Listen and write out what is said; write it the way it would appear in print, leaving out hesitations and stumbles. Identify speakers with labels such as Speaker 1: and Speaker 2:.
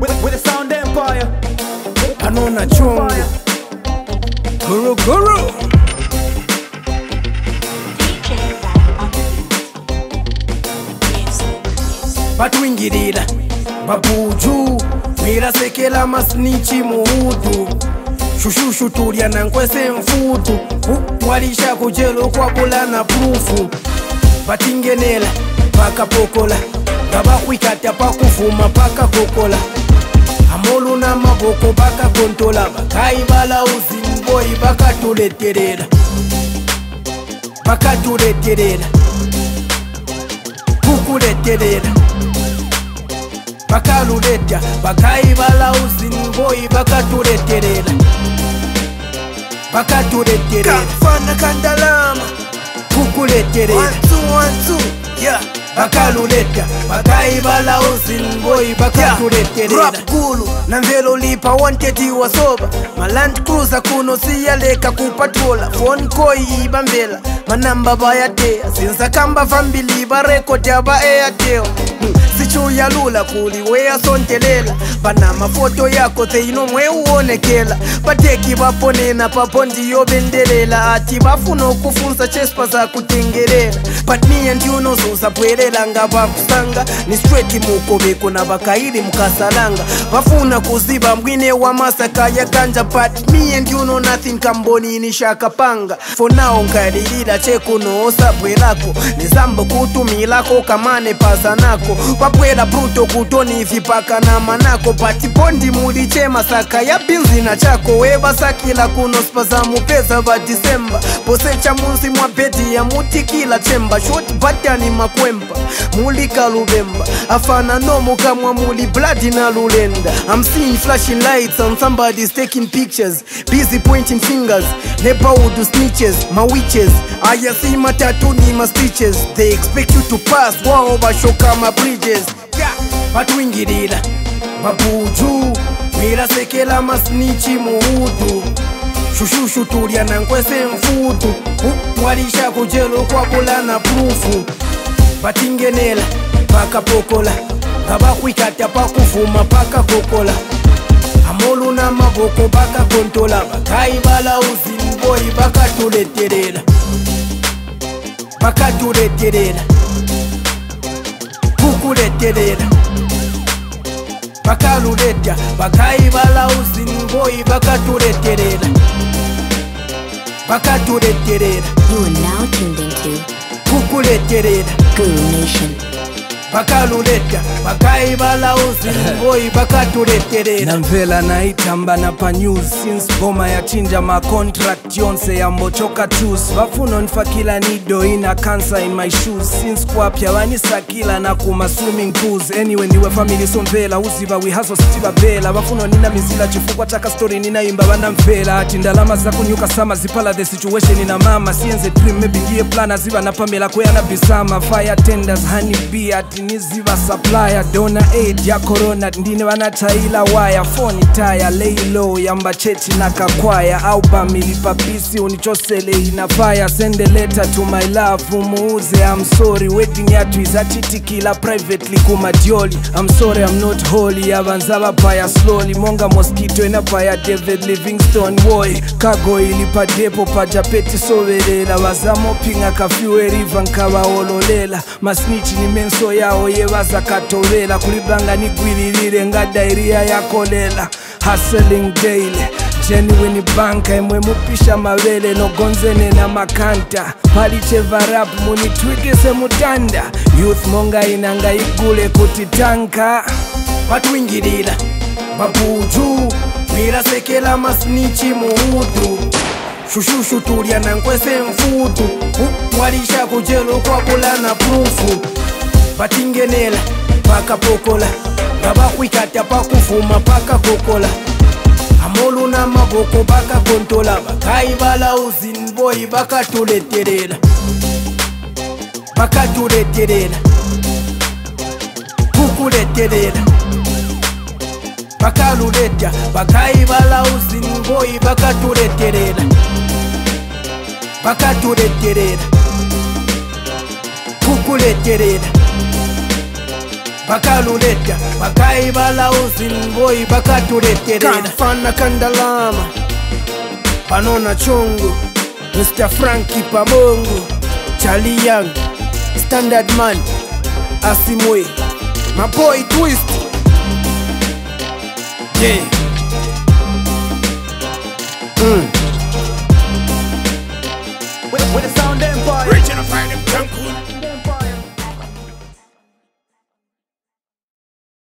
Speaker 1: with the sound empire.
Speaker 2: Anona chungu Guru Guru Batwingirira babuju Mirasekela masnichi muhudu Shushushu tulia na nkwese mfutu Walisha kujelo kwa bula na prufu Batingenela paka pokola Gabakwikata pakufuma paka kokola Amolu na maboko baka kontola Bakaibala uzinboy baka tuleterera Baka tuleterera Kukuleterera Baka luletya Bakaibala uzinboy baka tuleterera Baka tuleterera
Speaker 3: Kafana kandalama
Speaker 2: Kukuleterera
Speaker 3: 1 2 1 2 yeah.
Speaker 2: Bakaluleta bakaibala uzinboy bakatuleterera
Speaker 3: Rap gulu na mvelo lipa wanted wa soba Maland cruiser kuno siyaleka kupatrola Phone koi ibambela manamba bayatea Sinza kamba fambili ba record ya ba Airtel Sichu ya lula kuli wea sontelela Bana mafoto yako teino mwe uonekela Pateki baponena papondi yo bendelela Ati bafuno kufunza chespa za kutengerela But me and you know so sapwelela nga bakusanga Ni straight muko beko na bakairi mukasalanga Bafuna kuziba mwine wa masaka ya ganja But me and you know nothing kamboni ni shaka panga For now nkarilila cheku no sabwe lako Nizambo kutumilako kamane pasanako Wapwela bruto kutoni vipaka na manako Pati pondi muliche masaka ya binzi na chako Weba sakila kuno spaza mupeza ba Disemba Posecha munsi mwa bedi ya muti kila chemba Short batani makwemba Muli kalubemba Afana nomo kamwa muli bloody na lulenda I'm seeing flashing lights and somebody's taking pictures Busy pointing fingers Nepa udu snitches, my witches Aya see my tattoo ni my stitches They expect you to pass Wao bashoka my bridges
Speaker 2: Batwingirira babuju Mirasekela masnichi muhudu Shushushu tulia na nkwese mfutu Walisha kujelo kwa bula na prufu Batingenela paka pokola Gabakwikata pakufuma paka kokola Amolu na maboko baka kontola Bakaibala uzinboy baka tuleterera Baka tuleterera Kukuleterera Baka luletya Bakaibala uzinboy baka tuleterera Baka tuleterera
Speaker 4: You are now tuned into
Speaker 2: Kukuleterera
Speaker 4: Guru Nation.
Speaker 2: Bakaluleta bakaibala uzinboy bakatuleterera Namvela na itamba na pa news Since boma ya chinja ma contract yonse ya mbochoka choose Bafuno nfakila nido ina cancer in my shoes Since kwapya wanisakila na kuma swimming pools Anyway niwe family somvela uziva we hustle sitiva vela Bafuno nina mizila chifukwa chaka story nina imba banda mvela Ati ndalama za kunyuka sama zipala the situation ina mama Sienze dream maybe ngie plana ziva na pamela kwea na bisama Fire tenders honey bee ati niziva supplier Dona aid ya corona ndine wanataila waya Phone tire lay low yamba chechi na kakwaya Album ilipa pisi unichosele inafaya Send a letter to my love umuuze I'm sorry wedding yatu izachitikila privately kumadioli I'm sorry I'm not holy Yabanzaba paya slowly Monga mosquito inapaya David Livingstone boy Kago ilipa depo pajapeti sovelela Wazamo pinga kafiwe riva nkaba ololela Masnichi ni menso yao yebaza katovela Kulibanga nigwiririre nga dairia ya kolela Hustling daily Genuine banka imwe mupisha mawele no gonzene na makanta Palicheva rap munitwikise mutanda Youth monga inanga igule kutitanka Batwingirira babuju Mirasekela masnichi muhudu Shushushu tulia na nkwese mfutu Walisha kujelo kwa bula na prufu Batingenela paka pokola Gabakwikata pakufuma paka kokola Amolu na maboko baka kontola Bakaibala uzinboy baka tuleterera Baka tuleterera Kukuleterera Baka luletya Bakaibala uzinboy baka tuleterera Baka tuleterera Kukuleterera bakaluleta bakaibala uzinboy bakatuleterera
Speaker 3: Kamfana Kandalama Panona Chungu Mr. Frankie Pabongo Charlie Young Standard Man Asimwe My boy Twist
Speaker 2: yeah.
Speaker 3: With the sound empire
Speaker 2: Regional Fire, them Cancun